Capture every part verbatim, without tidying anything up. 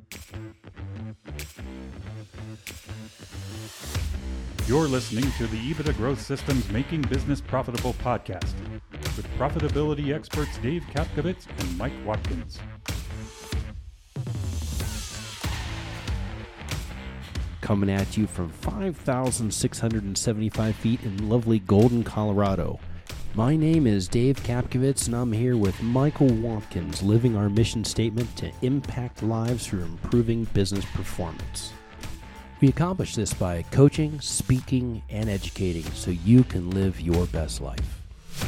You're listening to the EBITDA Growth Systems Making Business Profitable podcast with profitability experts Dave Kapkovitz and Mike Watkins. Coming at you from five thousand six hundred seventy-five feet in lovely Golden, Colorado. My name is Dave Kapkovitz, and I'm here with Michael Watkins, living our mission statement to impact lives through improving business performance. We accomplish this by coaching, speaking, and educating so you can live your best life.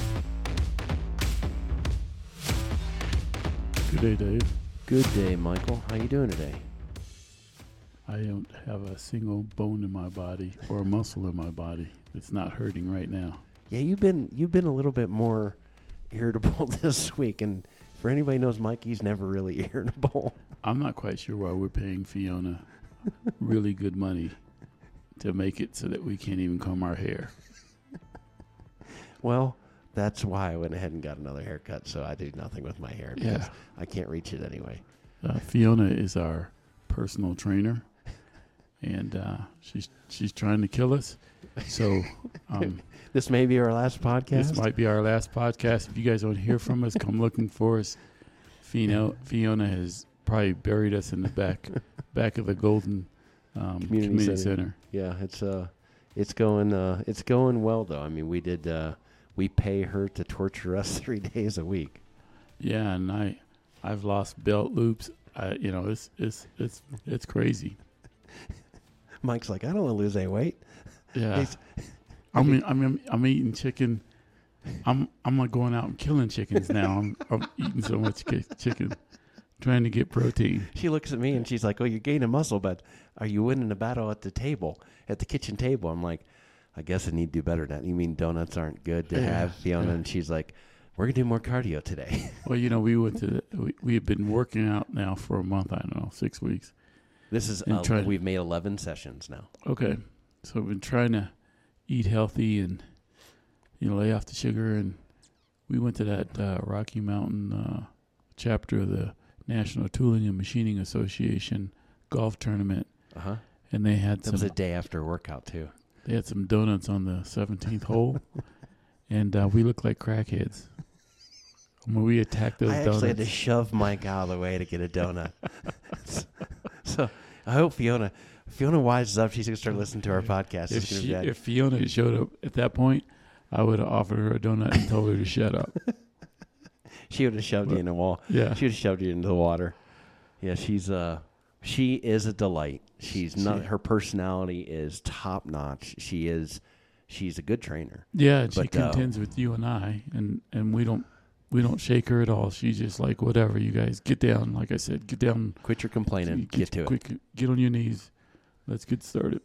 Good day, Dave. Good day, Michael. How you doing today? I don't have a single bone in my body or a muscle in my body that's not hurting right now. Yeah, you've been you've been a little bit more irritable this week, and for anybody who knows Mike, he's never really irritable. I'm not quite sure why we're paying Fiona really good money to make it so that we can't even comb our hair. Well, that's why I went ahead and got another haircut, so I do nothing with my hair because Yeah. I can't reach it anyway. Uh, Fiona is our personal trainer, and uh, she's she's trying to kill us. So um, This may be our last podcast. this might be our last podcast. If you guys don't hear from us, come looking for us. Fiona, Fiona has probably buried us in the back back of the Golden um, Community Community, Center. Center. Yeah, it's uh, it's going uh, it's going well though. I mean, we did uh, we pay her to torture us three days a week. Yeah, and I I've lost belt loops. I, you know, it's it's it's it's crazy. Mike's like, I don't want to lose any weight. Yeah, He's- I mean, I mean, I'm eating chicken. I'm I'm like going out and killing chickens now. I'm, I'm eating so much ki- chicken, trying to get protein. She looks at me and she's like, "Oh, you're gaining muscle, but are you winning a battle at the table, at the kitchen table?" I'm like, "I guess I need to do better than that." You mean donuts aren't good to Yeah, have, Fiona? yeah. And she's like, "We're gonna do more cardio today." Well, you know, we went to the, we we have been working out now for a month. I don't know, six weeks. This is And uh, try- we've made eleven sessions now. Okay, so we've been trying to eat healthy and you know lay off the sugar, and we went to that uh, Rocky Mountain uh, chapter of the National Tooling and Machining Association golf tournament, Uh huh. and they had That some was a day after a workout too. they had some donuts on the seventeenth hole, and uh, we looked like crackheads. When we attacked those I actually donuts, had to shove Mike out of the way to get a donut. So I hope Fiona Fiona wises up. She's gonna start listening to our podcast. if, It's gonna she, be bad. if Fiona had showed up at that point, I would have offered her a donut and told her to shut up. She would have shoved you in the wall. Yeah. She would have shoved you into the water. Yeah, she's uh she is a delight. She's not She- her personality is top notch. She is she's a good trainer. Yeah, and she But, uh, contends with you and I, and, and we don't we don't shake her at all. She's just like, whatever, you guys get down. Like I said, get down. Quit your complaining. Get to it. quick, Get on your knees. Let's get started.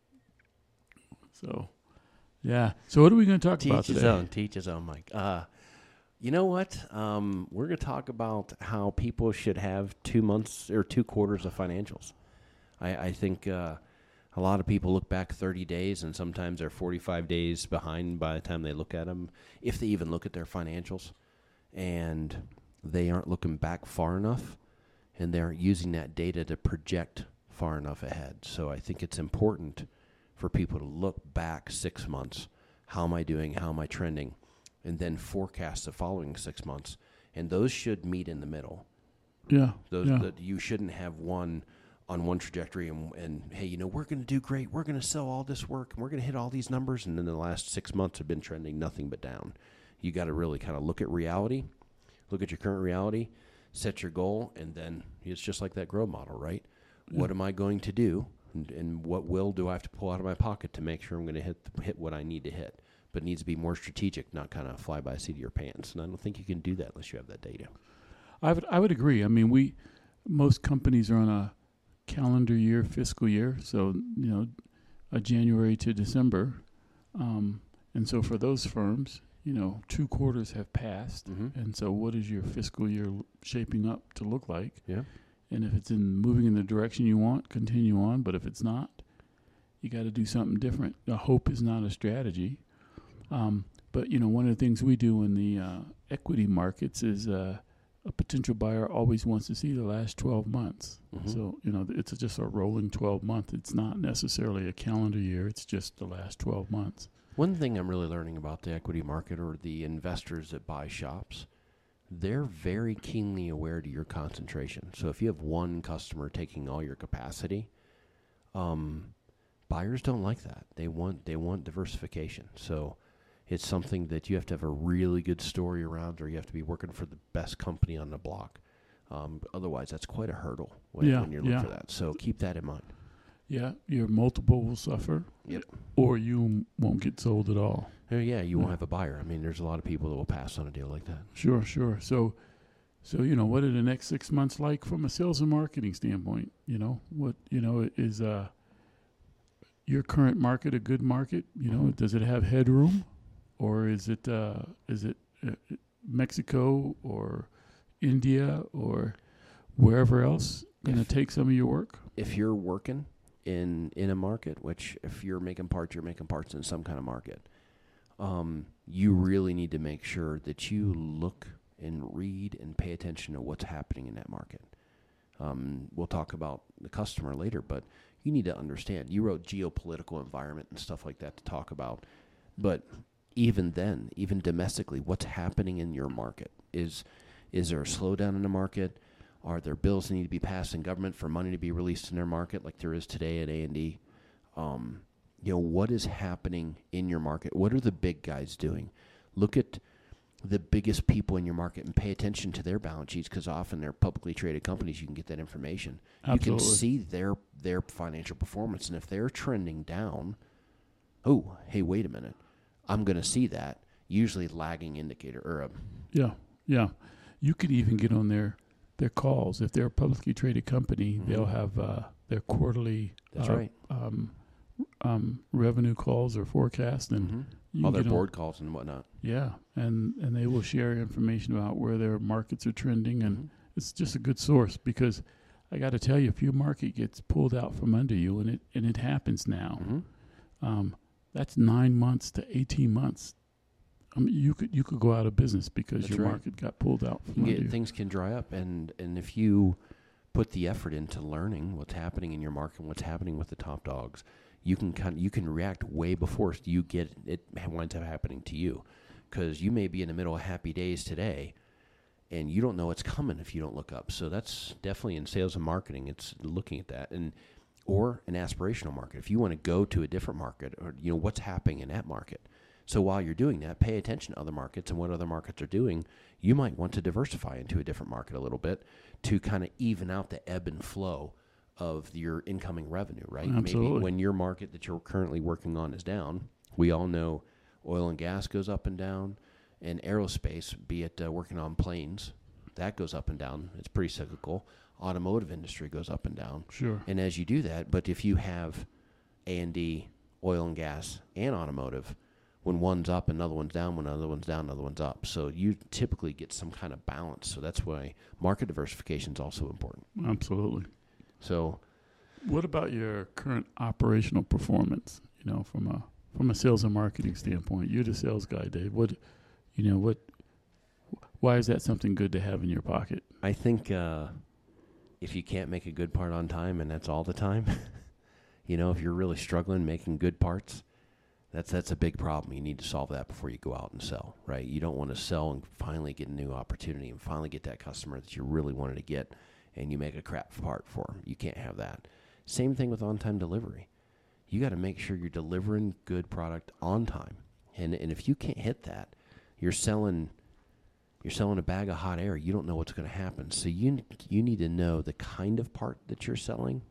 So, yeah. So what are we going to talk about Teach his today? own. Teach his own, Mike. Uh, you know what? Um, we're going to talk about how people should have two months or two quarters of financials. I, I think uh, a lot of people look back thirty days, and sometimes they're forty-five days behind by the time they look at them, if they even look at their financials. And they aren't looking back far enough, and they aren't using that data to project far enough ahead. So I think it's important for people to look back six months. How am I doing? How am I trending? And then forecast the following six months. And those should meet in the middle. Yeah. Those yeah. that you shouldn't have one on one trajectory and, and hey, you know, we're going to do great. We're going to sell all this work, and we're going to hit all these numbers. And then the last six months have been trending nothing but down. You got to really kind of look at reality, look at your current reality, set your goal, and then it's just like that grow model, right? Yeah. What am I going to do, and, and what will do I have to pull out of my pocket to make sure I'm going to hit hit what I need to hit? But it needs to be more strategic, not kind of fly by the seat of your pants. And I don't think you can do that unless you have that data. I would I would agree. I mean, we most companies are on a calendar year, fiscal year, so you know, a January to December, um, and so for those firms, you know, two quarters have passed, Mm-hmm. and so what is your fiscal year l- shaping up to look like? Yeah. And if it's in moving in the direction you want, continue on. But if it's not, you got to do something different. A hope is not a strategy. Um, but you know, one of the things we do in the uh, equity markets is uh, a potential buyer always wants to see the last twelve months. Mm-hmm. So, you know, it's just a rolling twelve month. It's not necessarily a calendar year. It's just the last twelve months. One thing I'm really learning about the equity market or the investors that buy shops, they're very keenly aware to your concentration. So if you have one customer taking all your capacity, um, buyers don't like that. They want they want diversification. So it's something that you have to have a really good story around, or you have to be working for the best company on the block. Um, otherwise, that's quite a hurdle when, Yeah, when you're looking yeah. for that. So keep that in mind. Yeah, your multiple will suffer. Yep. Or you won't get sold at all. Oh, yeah, you Yeah. won't have a buyer. I mean, there's a lot of people that will pass on a deal like that. Sure, sure. So, so you know, what are the next six months like from a sales and marketing standpoint? You know, what you know is uh, your current market a good market? You know, does it have headroom, or is it uh, is it uh, Mexico or India or wherever else going to If- take some of your work? If you're working in in a market, which if you're making parts, you're making parts in some kind of market, um, you really need to make sure that you look and read and pay attention to what's happening in that market. Um, we'll talk about the customer later, but you need to understand. You wrote geopolitical environment and stuff like that to talk about, but even then, even domestically, what's happening in your market? Is is there a slowdown in the market? Are there bills that need to be passed in government for money to be released in their market like there is today at A and D? Um, you know, what is happening in your market? What are the big guys doing? Look at the biggest people in your market and pay attention to their balance sheets, because often they're publicly traded companies. You can get that information. Absolutely. You can see their their financial performance, and if they're trending down, oh, hey, wait a minute, I'm going to see that. Usually lagging indicator or a Yeah, yeah. You could even get on their their calls. If they're a publicly traded company, Mhm. they'll have uh, their quarterly That's uh, right. um, um, revenue calls or forecasts, and Mhm. you all can their get on- board calls and whatnot. yeah, and and they will share information about where their markets are trending, and Mhm. it's just a good source, because I got to tell you, if your market gets pulled out from under you, and it and it happens now, Mhm. um, that's nine months to eighteen months. I mean, you could you could go out of business because That's your right. market got pulled out You from can under get, you. things can dry up, and, and if you put the effort into learning what's happening in your market and what's happening with the top dogs, you can kind you can react way before you get it winds up happening to you, because you may be in the middle of happy days today, and you don't know what's coming if you don't look up. So that's definitely in sales and marketing. It's looking at that, and or an aspirational market. If you want to go to a different market, or you know what's happening in that market. So while you're doing that, pay attention to other markets and what other markets are doing. You might want to diversify into a different market a little bit to kind of even out the ebb and flow of your incoming revenue, right? Absolutely. Maybe when your market that you're currently working on is down, we all know oil and gas goes up and down, and aerospace, be it uh, working on planes, that goes up and down. It's pretty cyclical. Automotive industry goes up and down. Sure. And as you do that, but if you have A and D, oil and gas, and automotive, when one's up, another one's down. When another one's down, another one's up. So you typically get some kind of balance. So that's why market diversification is also important. Absolutely. So What about your current operational performance? You know, from a from a sales and marketing standpoint, you're the sales guy, Dave. What, you know, what? Why is that something good to have in your pocket? I think uh, if you can't make a good part on time, and that's all the time, you know, if you're really struggling making good parts, that's that's a big problem. You need to solve that before you go out and sell, right? You don't want to sell and finally get a new opportunity and finally get that customer that you really wanted to get, and you make a crap part for them. You can't have that. Same thing with on-time delivery. You got to make sure you're delivering good product on time, and and if you can't hit that, you're selling you're selling a bag of hot air. You don't know what's going to happen. So you you need to know the kind of part that you're selling,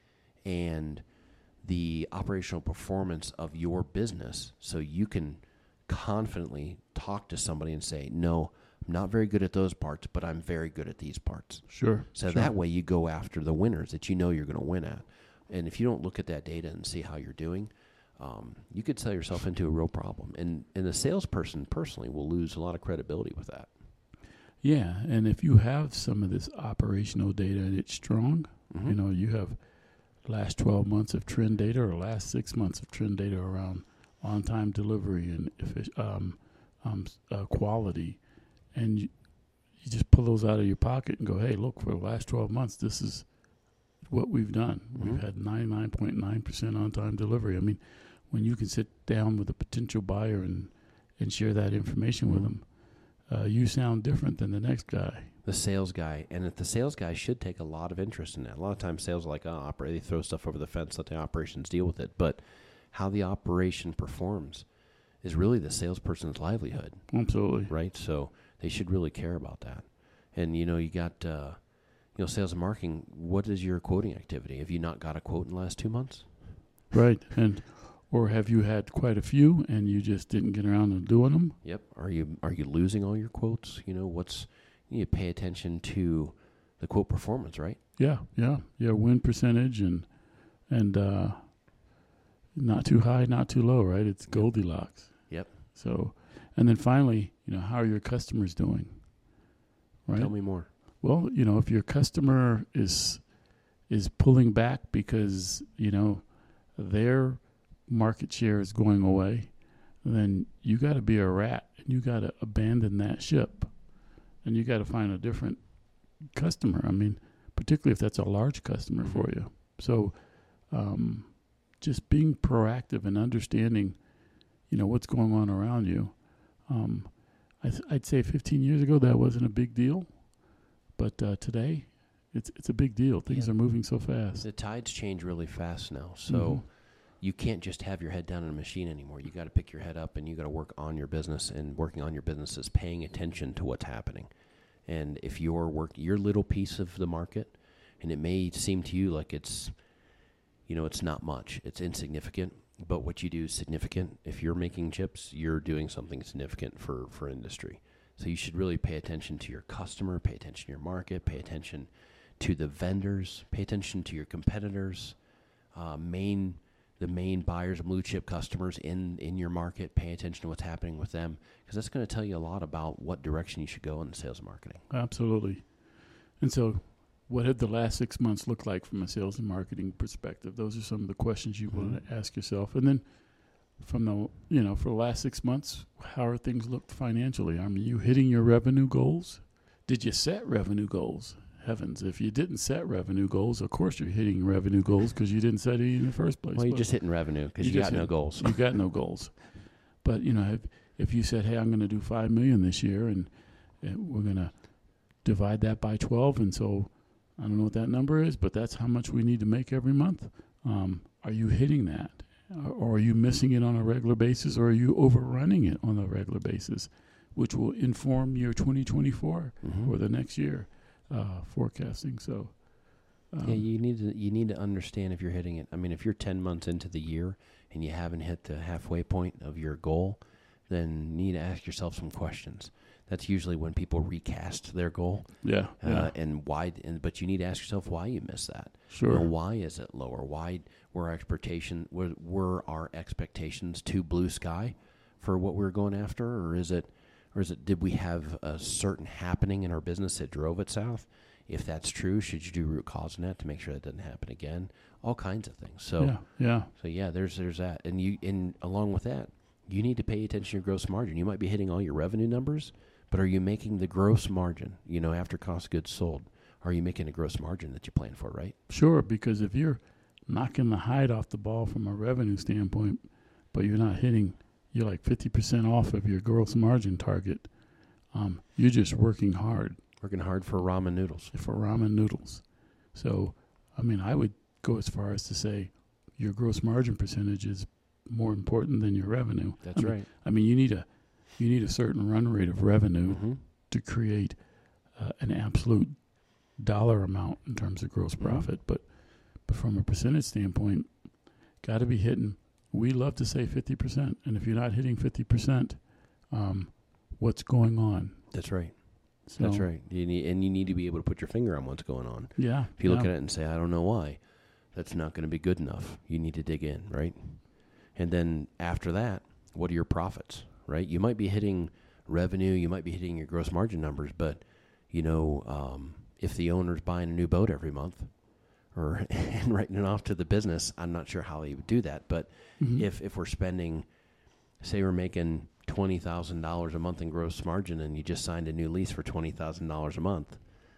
and the operational performance of your business, so you can confidently talk to somebody and say, no, I'm not very good at those parts, but I'm very good at these parts. Sure. So sure. that way you go after the winners that you know you're going to win at. And if you don't look at that data and see how you're doing, um, you could sell yourself into a real problem. And, and the salesperson personally will lose a lot of credibility with that. Yeah, and if you have some of this operational data and it's strong, Mm-hmm. you know, you have last twelve months of trend data or last six months of trend data around on-time delivery and effic- um, um, uh, quality, and you, you just pull those out of your pocket and go, hey, look, for the last twelve months, this is what we've done. Mm-hmm. We've had ninety-nine point nine percent on-time delivery. I mean, when you can sit down with a potential buyer and, and share that information mm-hmm. with them, uh, you sound different than the next guy. The sales guy. And if the sales guy should take a lot of interest in that. A lot of times sales are like, oh, oper- they throw stuff over the fence, let the operations deal with it. But how the operation performs is really the salesperson's livelihood. Absolutely. Right? So they should really care about that. And, you know, you got, uh, you know, sales and marketing, what is your quoting activity? Have you not got a quote in the last two months? Right. And or have you had quite a few and you just didn't get around to doing them? Yep. Are you are you losing all your quotes? You know, what's, you need to pay attention to the quote performance, right? Yeah, yeah. Yeah, win percentage and, and uh, not too high, not too low, right? It's Goldilocks. Yep. So, and then finally, you know, how are your customers doing? Right? Tell me more. Well, you know, if your customer is is pulling back because, you know, their market share is going away, then you got to be a rat and you got to abandon that ship and you got to find a different customer. I mean, particularly if that's a large customer for you. So, um, just being proactive and understanding, you know, what's going on around you. Um, I th- I'd say fifteen years ago that wasn't a big deal. But uh, today, it's it's a big deal. Things yeah. are moving so fast. The tides change really fast now, so Mhm. you can't just have your head down in a machine anymore. You got to pick your head up, and you got to work on your business. And working on your business is paying attention to what's happening. And if you're work your little piece of the market, and it may seem to you like it's, you know, it's not much, it's insignificant. But what you do is significant. If you're making chips, you're doing something significant for for industry. So you should really pay attention to your customer, pay attention to your market, pay attention to the vendors, pay attention to your competitors, uh, main the main buyers, blue chip customers in, in your market. Pay attention to what's happening with them because that's going to tell you a lot about what direction you should go in sales and marketing. Absolutely. And so what have the last six months looked like from a sales and marketing perspective? Those are some of the questions you Mm-hmm. want to ask yourself. And then from the, you know, for the last six months, how are things looked financially? I mean, you hitting your revenue goals? Did you set revenue goals? Heavens, if you didn't set revenue goals, of course you're hitting revenue goals because you didn't set it in the first place. Well, you're But just hitting revenue because you, you got just no hit- goals. you got no goals. But, you know, if, if you said, hey, I'm going to do five million dollars this year and, and we're going to divide that by twelve, and so I don't know what that number is, but that's how much we need to make every month. Um, are you hitting that? Or are you missing it on a regular basis, or are you overrunning it on a regular basis, which will inform your twenty twenty-four Mhm. or the next year uh, forecasting? So, um, Yeah, you need to you need to understand if you're hitting it. I mean, if you're ten months into the year and you haven't hit the halfway point of your goal, then you need to ask yourself some questions. That's usually when people recast their goal, yeah, uh, yeah, and why. And but you need to ask yourself why you missed that. sure. You know, why is it lower? Why were our expectation were, were our expectations too blue sky for what we were going after, or is it, or is it did we have a certain happening in our business that drove it south? If that's true, should you do root cause in that to make sure that doesn't happen again? All kinds of things. So yeah, yeah, so yeah, there's there's that, and you and along with that, you need to pay attention to your gross margin. You might be hitting all your revenue numbers, but are you making the gross margin? You know, after cost of goods sold, are you making a gross margin that you plan for? Right? sure. Because if you're knocking the hide off the ball from a revenue standpoint, but you're not hitting, you're like fifty percent off of your gross margin target. Um, you're just working hard Working hard for ramen noodles. for ramen noodles. So, I mean, I would go as far as to say your gross margin percentage is more important than your revenue. That's I mean, right. I mean, you need a you need a certain run rate of revenue Mm-hmm. to create uh, an absolute dollar amount in terms of gross Mhm. profit. But but from a percentage standpoint, got to be hitting. We love to say fifty percent, and if you're not hitting fifty percent, um, what's going on? That's right. So, That's right. You need, and you need to be able to put your finger on what's going on. Yeah. If you look yeah. at it and say, I don't know why, that's not going to be good enough. You need to dig in, right? And then after that, what are your profits, right? You might be hitting revenue, you might be hitting your gross margin numbers, but, you know, um, if the owner's buying a new boat every month or and writing it off to the business, I'm not sure how he would do that. But Mhm. if, if we're spending, say we're making twenty thousand dollars a month in gross margin and you just signed a new lease for twenty thousand dollars a month,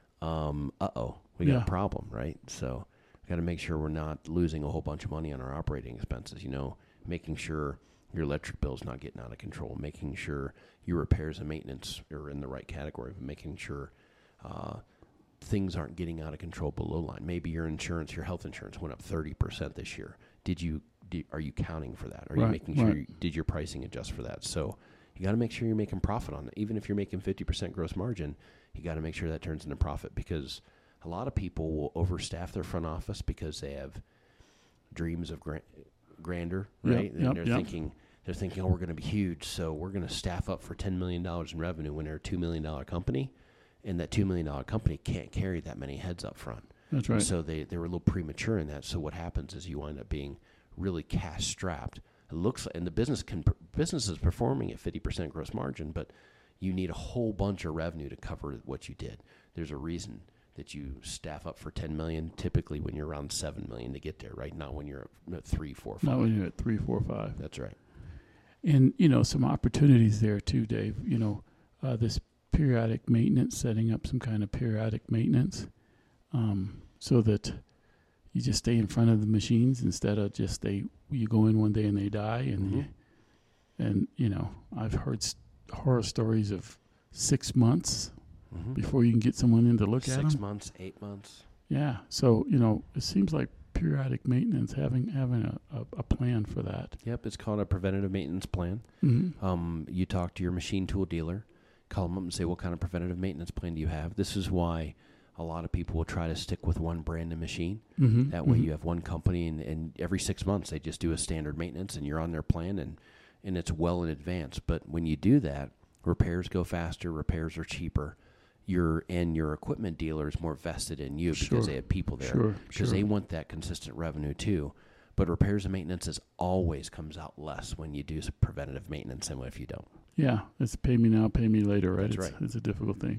um, uh-oh, we got Yeah. a problem, right? So we got to make sure we're not losing a whole bunch of money on our operating expenses, you know, making sure your electric bill's not getting out of control, making sure your repairs and maintenance are in the right category, making sure uh, things aren't getting out of control below line. Maybe your insurance, your health insurance went up thirty percent this year. Did you, did, are you counting for that? Are Right, you making sure, right. you, did your pricing adjust for that? So you got to make sure you're making profit on it. Even if you're making fifty percent gross margin, you got to make sure that turns into profit, because a lot of people will overstaff their front office because they have dreams of gran- grandeur, Yep, right? And yep, they're yep. thinking, they're thinking, oh, we're going to be huge, so we're going to staff up for ten million dollars in revenue when they're a two million dollars company, and that two million dollars company can't carry that many heads up front. That's right. So they, they were a little premature in that. So what happens is you wind up being really cash strapped. It looks like, and the business can business is performing at fifty percent gross margin, but you need a whole bunch of revenue to cover what you did. There's a reason that you staff up for ten million, typically when you're around seven million to get there, right? Not when you're at three, four, five. Not when you're at three, four, five. That's right. And, you know, some opportunities there too, Dave. You know, uh, this periodic maintenance, setting up some kind of periodic maintenance, um, so that you just stay in front of the machines instead of just they you go in one day and they die. And, Mhm. you, and you know, I've heard st- horror stories of six months Mm-hmm. before you can get someone in to look at Six them. months, eight months. Yeah. So, you know, it seems like periodic maintenance, having having a, a, a plan for that. Yep, it's called a preventative maintenance plan. Mm-hmm. Um, you talk to your machine tool dealer, call them up and say, what kind of preventative maintenance plan do you have? This is why a lot of people will try to stick with one brand of machine. Mm-hmm. That way mm-hmm. you have one company, and, and every six months they just do a standard maintenance, and you're on their plan, and, and it's well in advance. But when you do that, repairs go faster, repairs are cheaper. Your and your equipment dealer is more vested in you Sure. because they have people there. Sure, Because sure. they want that consistent revenue too. But repairs and maintenance is always comes out less when you do s- preventative maintenance than if you don't. Yeah, it's pay me now, pay me later, right? That's it's, right. It's a difficult thing.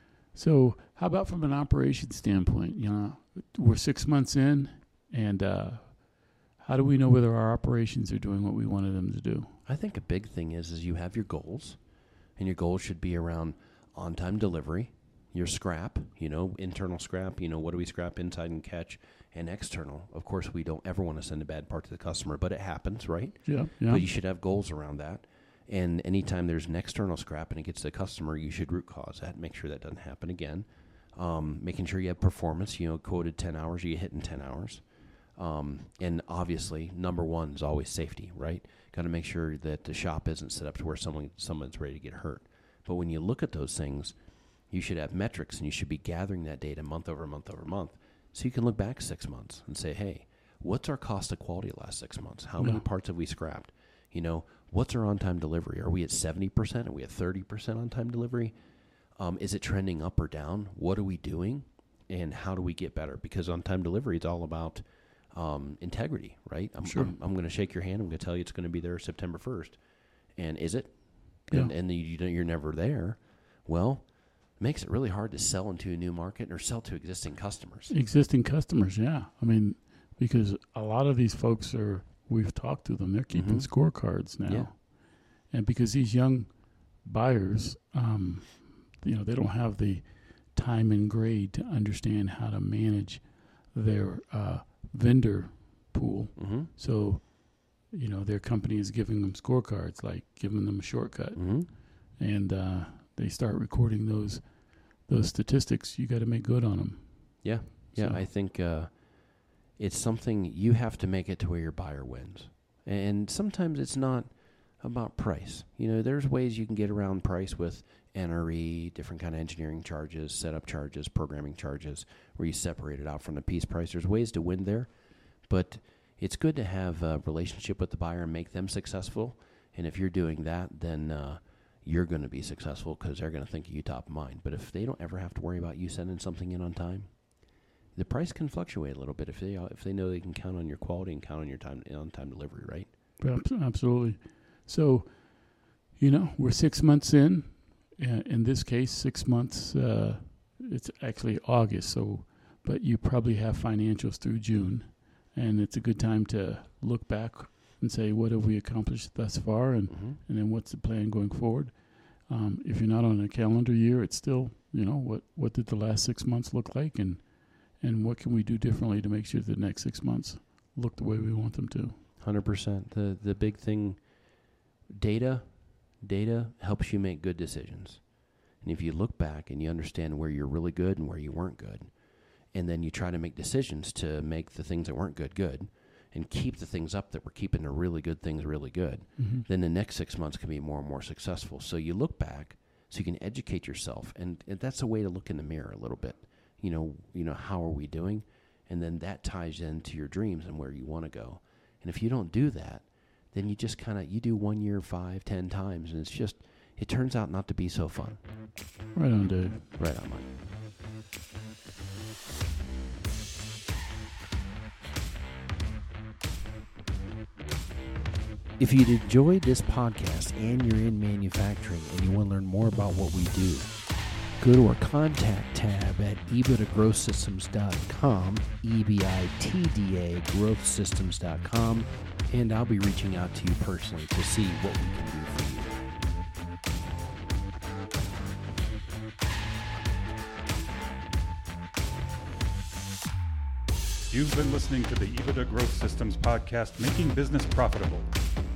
So, how about from an operations standpoint? You know, we're six months in, and uh, how do we know whether our operations are doing what we wanted them to do? I think a big thing is is you have your goals, and your goals should be around on-time delivery, your scrap, you know, internal scrap, you know, what do we scrap inside and catch, and external. Of course, we don't ever want to send a bad part to the customer, but it happens, right? Yeah, yeah. But you should have goals around that. And anytime there's an external scrap and it gets to the customer, you should root cause that, make sure that doesn't happen again. Um, making sure you have performance, you know, quoted ten hours, you hit in ten hours. Um, and obviously, number one is always safety, right? Got to make sure that the shop isn't set up to where someone someone's ready to get hurt. But when you look at those things, you should have metrics, and you should be gathering that data month over month over month, so you can look back six months and say, hey, what's our cost of quality the last six months? How Yeah. many parts have we scrapped? You know, what's our on-time delivery? Are we at seventy percent? Are we at thirty percent on-time delivery? Um, is it trending up or down? What are we doing? And how do we get better? Because on-time delivery is all about um, integrity, right? I'm, Sure. I'm, I'm going to shake your hand. I'm going to tell you it's going to be there September first. And is it? Yeah. And, and you, you don't- you're never there. Well, it makes it really hard to sell into a new market or sell to existing customers. Existing customers, yeah. I mean, because a lot of these folks are, we've talked to them, they're keeping Mhm. scorecards now. Yeah. And because these young buyers, um, you know, they don't have the time and grade to understand how to manage their uh, vendor pool. Mm-hmm. So, you know, their company is giving them scorecards, like giving them a shortcut. Mm-hmm. And uh, they start recording those those statistics. You got to make good on them. Yeah. Yeah, So- I think uh, it's something you have to make it to where your buyer wins. And sometimes it's not about price. You know, there's ways you can get around price with N R E, different kind of engineering charges, setup charges, programming charges, where you separate it out from the piece price. There's ways to win there, but it's good to have a relationship with the buyer and make them successful. And if you're doing that, then uh, you're going to be successful because they're going to think of you top of mind. But if they don't ever have to worry about you sending something in on time, the price can fluctuate a little bit if they if they know they can count on your quality and count on your time on time delivery, right? Abs- Absolutely. So, you know, we're six months in. Uh, in this case, six months. Uh, it's actually August. So, but you probably have financials through June, and it's a good time to look back and say, what have we accomplished thus far, and, Mm-hmm. and then what's the plan going forward. Um, if you're not on a calendar year, it's still, you know, what, what did the last six months look like, and and what can we do differently to make sure the next six months look the way we want them to. one hundred percent. The the big thing, data, data helps you make good decisions. And if you look back and you understand where you're really good and where you weren't good, and then you try to make decisions to make the things that weren't good good, and keep the things up that were keeping the really good things really good, Mm-hmm. then the next six months can be more and more successful. So you look back so you can educate yourself, and, and that's a way to look in the mirror a little bit. You know, you know, how are we doing? And then that ties into your dreams and where you want to go. And if you don't do that, then you just kind of, you do one year, five, ten times, and it's just, it turns out not to be so fun. Right on, Dave. Right on, Mike. If you'd enjoyed this podcast and you're in manufacturing and you want to learn more about what we do, go to our contact tab at e b i t a growth systems dot com, E B I T D A growth systems dot com, and I'll be reaching out to you personally to see what we can do for you. You've been listening to the EBITDA Growth Systems podcast, Making Business Profitable.